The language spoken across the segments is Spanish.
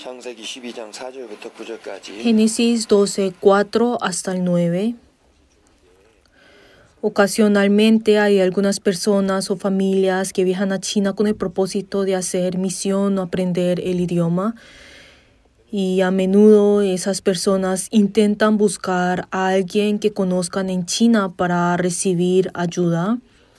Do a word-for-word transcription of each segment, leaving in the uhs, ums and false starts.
창세기 십이 장 사 절부터 구 절까지. Génesis doce, cuatro hasta el nueve. Ocasionalmente hay algunas personas o familias que viajan a China con el propósito de hacer misión o aprender el idioma. Y a menudo esas personas intentan buscar a alguien que conozcan en China para recibir ayuda.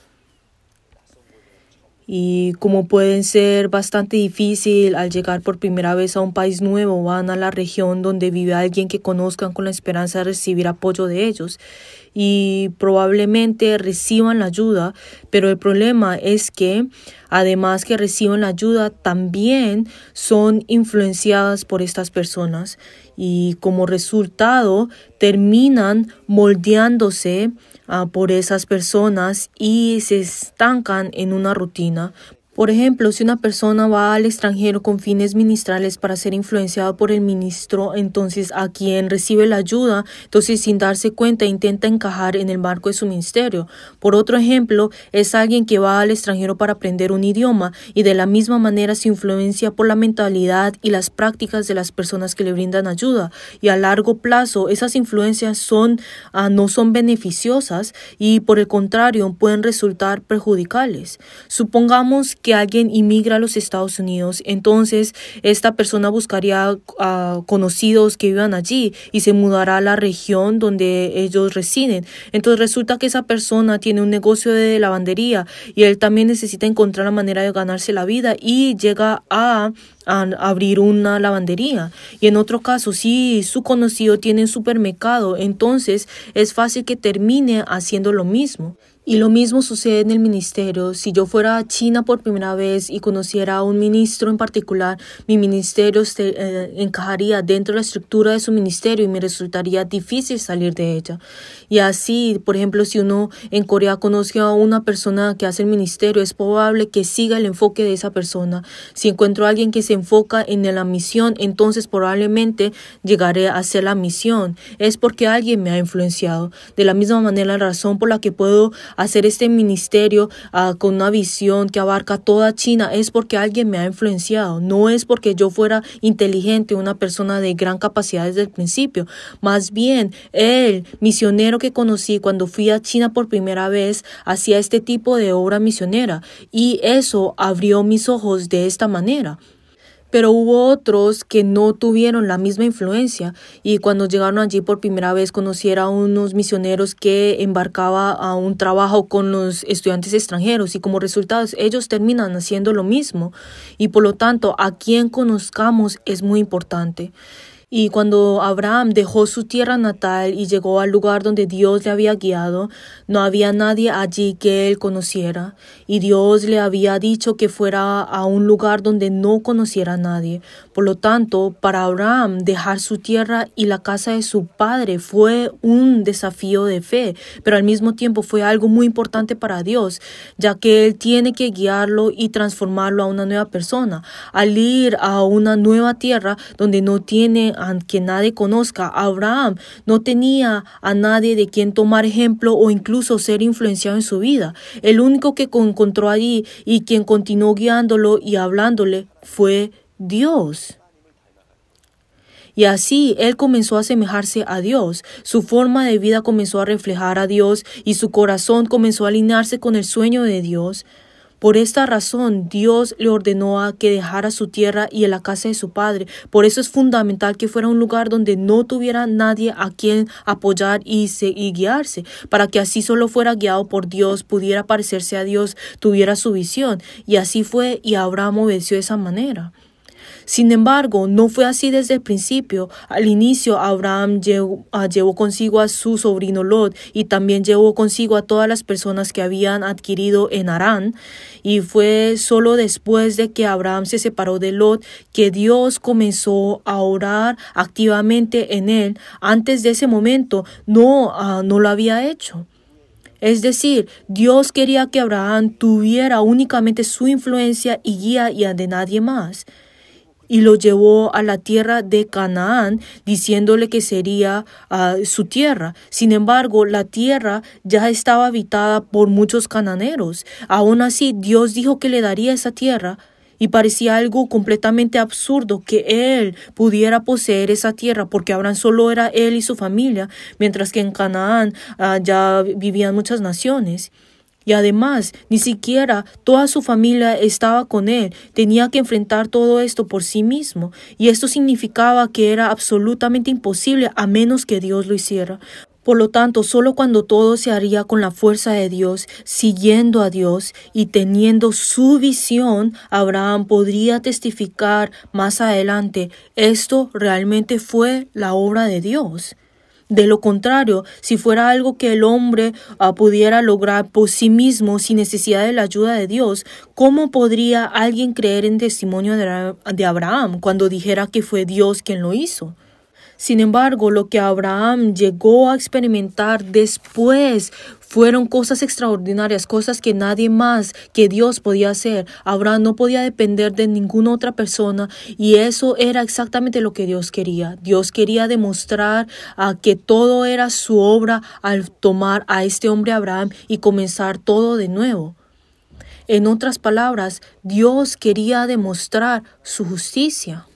Y como pueden ser bastante difícil al llegar por primera vez a un país nuevo, van a la región donde vive alguien que conozcan con la esperanza de recibir apoyo de ellos. Y probablemente reciban la ayuda, pero el problema es que además que reciben la ayuda, también son influenciadas por estas personas y como resultado terminan moldeándose uh, por esas personas y se estancan en una rutina. Por ejemplo, si una persona va al extranjero con fines ministrales para ser influenciado por el ministro, entonces a quien recibe la ayuda, entonces sin darse cuenta intenta encajar en el marco de su ministerio. Por otro ejemplo, es alguien que va al extranjero para aprender un idioma y de la misma manera se influencia por la mentalidad y las prácticas de las personas que le brindan ayuda. Y a largo plazo, esas influencias son, uh, no son beneficiosas y por el contrario pueden resultar perjudiciales. Supongamos que alguien inmigra a los Estados Unidos, entonces esta persona buscaría uh, conocidos que vivan allí y se mudará a la región donde ellos residen. Entonces resulta que esa persona tiene un negocio de lavandería y él también necesita encontrar la manera de ganarse la vida y llega a a abrir una lavandería. Y en otro caso, si su conocido tiene un supermercado, entonces es fácil que termine haciendo lo mismo. Y lo mismo sucede en el ministerio. Si yo fuera a China por primera vez y conociera a un ministro en particular, mi ministerio se, eh, encajaría dentro de la estructura de su ministerio y me resultaría difícil salir de ella. Y así, por ejemplo, si uno en Corea conoce a una persona que hace el ministerio, es probable que siga el enfoque de esa persona. Si encuentro a alguien que se enfoca en la misión, entonces probablemente llegaré a hacer la misión. Es porque alguien me ha influenciado. De la misma manera, la razón por la que puedo hacer este ministerio uh, con una visión que abarca toda China es porque alguien me ha influenciado. No es porque yo fuera inteligente, una persona de gran capacidad desde el principio. Más bien, el misionero que conocí cuando fui a China por primera vez hacía este tipo de obra misionera y eso abrió mis ojos de esta manera. Pero hubo otros que no tuvieron la misma influencia y cuando llegaron allí por primera vez conocieron a unos misioneros que embarcaba a un trabajo con los estudiantes extranjeros y como resultado ellos terminan haciendo lo mismo y por lo tanto a quien conozcamos es muy importante. Y cuando Abraham dejó su tierra natal y llegó al lugar donde Dios le había guiado, no había nadie allí que él conociera. Y Dios le había dicho que fuera a un lugar donde no conociera a nadie. Por lo tanto, para Abraham dejar su tierra y la casa de su padre fue un desafío de fe, pero al mismo tiempo fue algo muy importante para Dios, ya que él tiene que guiarlo y transformarlo a una nueva persona. Al ir a una nueva tierra donde no tiene que nadie conozca, Abraham no tenía a nadie de quien tomar ejemplo o incluso ser influenciado en su vida. El único que encontró allí y quien continuó guiándolo y hablándole fue Dios. Y así él comenzó a asemejarse a Dios. Su forma de vida comenzó a reflejar a Dios y su corazón comenzó a alinearse con el sueño de Dios. Por esta razón, Dios le ordenó a que dejara su tierra y la casa de su padre. Por eso es fundamental que fuera un lugar donde no tuviera nadie a quien apoyar y, se, y guiarse, para que así solo fuera guiado por Dios, pudiera parecerse a Dios, tuviera su visión. Y así fue, y Abraham obedeció de esa manera. Sin embargo, no fue así desde el principio. Al inicio, Abraham llevó, uh, llevó consigo a su sobrino Lot y también llevó consigo a todas las personas que habían adquirido en Harán. Y fue solo después de que Abraham se separó de Lot que Dios comenzó a orar activamente en él. Antes de ese momento, no, uh, no lo había hecho. Es decir, Dios quería que Abraham tuviera únicamente su influencia y guía y a de nadie más. Y lo llevó a la tierra de Canaán, diciéndole que sería uh, su tierra. Sin embargo, la tierra ya estaba habitada por muchos cananeros. Aún así, Dios dijo que le daría esa tierra. Y parecía algo completamente absurdo que él pudiera poseer esa tierra, porque Abraham solo era él y su familia, mientras que en Canaán uh, ya vivían muchas naciones. Y además, ni siquiera toda su familia estaba con él. Tenía que enfrentar todo esto por sí mismo. Y esto significaba que era absolutamente imposible a menos que Dios lo hiciera. Por lo tanto, solo cuando todo se haría con la fuerza de Dios, siguiendo a Dios y teniendo su visión, Abraham podría testificar más adelante, esto realmente fue la obra de Dios. De lo contrario, si fuera algo que el hombre uh, pudiera lograr por sí mismo sin necesidad de la ayuda de Dios, ¿cómo podría alguien creer en testimonio de, de Abraham cuando dijera que fue Dios quien lo hizo? Sin embargo, lo que Abraham llegó a experimentar después fueron cosas extraordinarias, cosas que nadie más que Dios podía hacer. Abraham no podía depender de ninguna otra persona y eso era exactamente lo que Dios quería. Dios quería demostrar uh, que todo era su obra al tomar a este hombre Abraham y comenzar todo de nuevo. En otras palabras, Dios quería demostrar su justicia.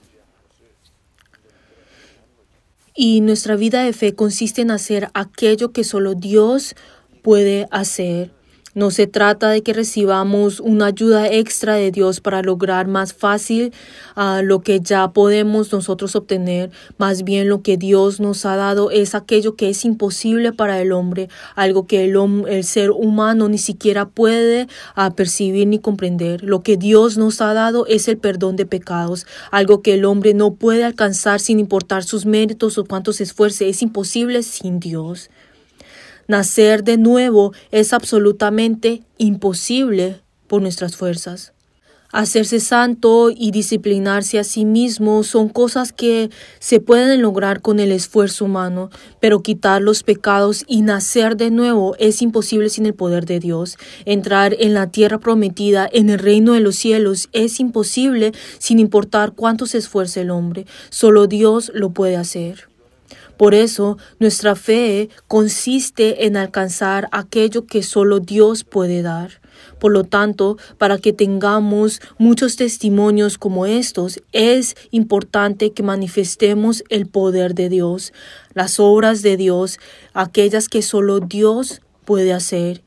Y nuestra vida de fe consiste en hacer aquello que solo Dios puede hacer. No se trata de que recibamos una ayuda extra de Dios para lograr más fácil uh, lo que ya podemos nosotros obtener. Más bien lo que Dios nos ha dado es aquello que es imposible para el hombre, algo que el, el ser humano ni siquiera puede uh, percibir ni comprender. Lo que Dios nos ha dado es el perdón de pecados, algo que el hombre no puede alcanzar sin importar sus méritos o cuánto se esfuerce. Es imposible sin Dios. Nacer de nuevo es absolutamente imposible por nuestras fuerzas. Hacerse santo y disciplinarse a sí mismo son cosas que se pueden lograr con el esfuerzo humano, pero quitar los pecados y nacer de nuevo es imposible sin el poder de Dios. Entrar en la tierra prometida, en el reino de los cielos, es imposible sin importar cuánto se esfuerce el hombre. Solo Dios lo puede hacer. Por eso, nuestra fe consiste en alcanzar aquello que solo Dios puede dar. Por lo tanto, para que tengamos muchos testimonios como estos, es importante que manifestemos el poder de Dios, las obras de Dios, aquellas que solo Dios puede hacer.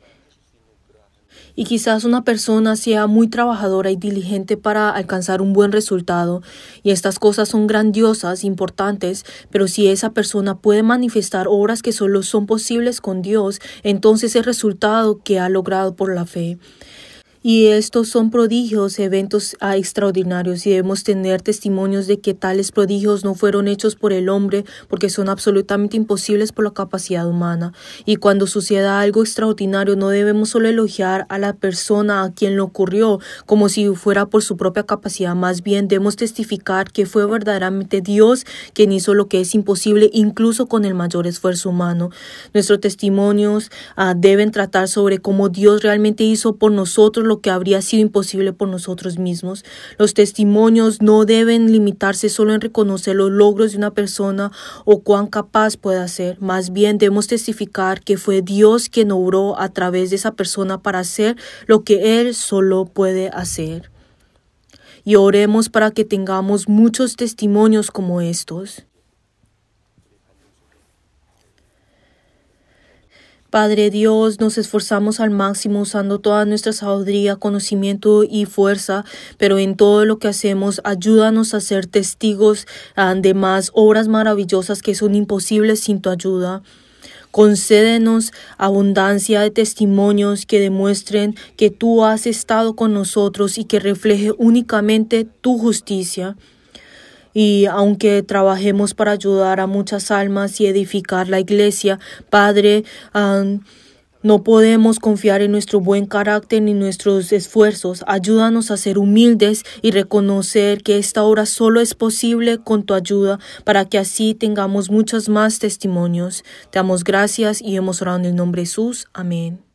Y quizás una persona sea muy trabajadora y diligente para alcanzar un buen resultado, y estas cosas son grandiosas, importantes, pero si esa persona puede manifestar obras que solo son posibles con Dios, entonces el resultado que ha logrado por la fe. Y estos son prodigios, eventos ah, extraordinarios, y debemos tener testimonios de que tales prodigios no fueron hechos por el hombre porque son absolutamente imposibles por la capacidad humana. Y cuando suceda algo extraordinario no debemos solo elogiar a la persona a quien lo ocurrió como si fuera por su propia capacidad, más bien debemos testificar que fue verdaderamente Dios quien hizo lo que es imposible incluso con el mayor esfuerzo humano. Nuestros testimonios ah, deben tratar sobre cómo Dios realmente hizo por nosotros lo que habría sido imposible por nosotros mismos. Los testimonios no deben limitarse solo en reconocer los logros de una persona o cuán capaz pueda ser. Más bien debemos testificar que fue Dios quien obró a través de esa persona para hacer lo que Él solo puede hacer. Y oremos para que tengamos muchos testimonios como estos. Padre Dios, nos esforzamos al máximo usando toda nuestra sabiduría, conocimiento y fuerza, pero en todo lo que hacemos, ayúdanos a ser testigos uh, de más obras maravillosas que son imposibles sin tu ayuda. Concédenos abundancia de testimonios que demuestren que tú has estado con nosotros y que refleje únicamente tu justicia. Y aunque trabajemos para ayudar a muchas almas y edificar la iglesia, Padre, um, no podemos confiar en nuestro buen carácter ni nuestros esfuerzos. Ayúdanos a ser humildes y reconocer que esta obra solo es posible con tu ayuda para que así tengamos muchos más testimonios. Te damos gracias y hemos orado en el nombre de Jesús. Amén.